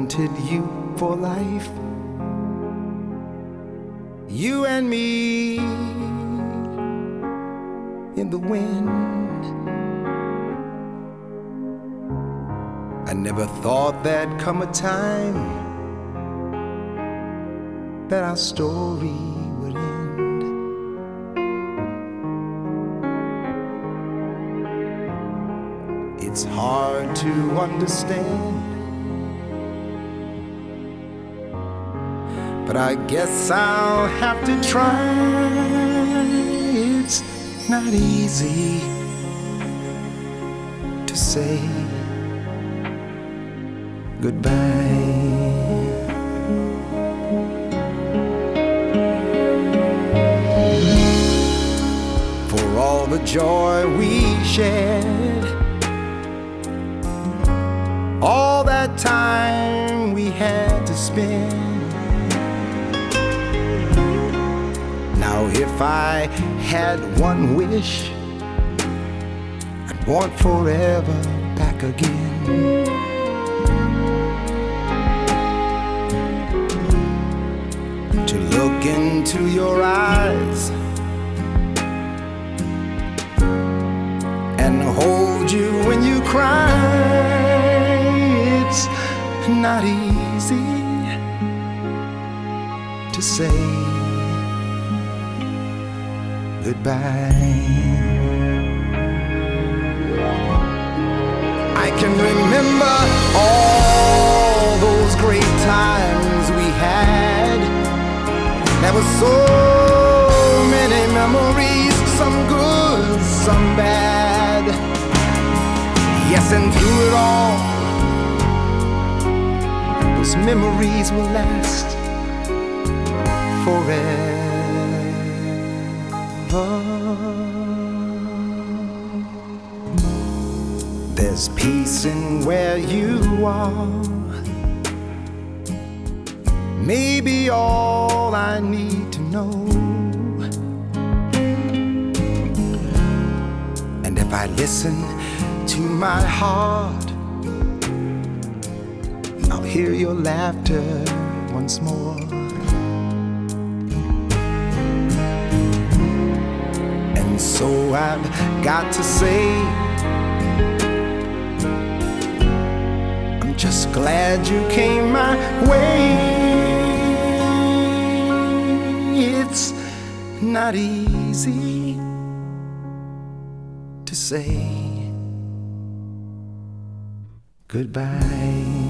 wanted you for life. You and me in the wind. I never thought there'd come a time that our story would end. It's hard to understand, but I guess I'll have to try. It's not easy to say goodbye. For all the joy we shared, all that time we had to spend. Now if I had one wish, I'd want forever back again. To look into your eyes and hold you when you cry. It's not easy to say goodbye. I can remember all those great times we had. There were so many memories, some good, some bad. Yes, and through it all, those memories will last forever. There's peace in where you are, maybe all I need to know. And if I listen to my heart, I'll hear your laughter once more. And so I've got to say, I'm just glad you came my way. It's not easy to say goodbye.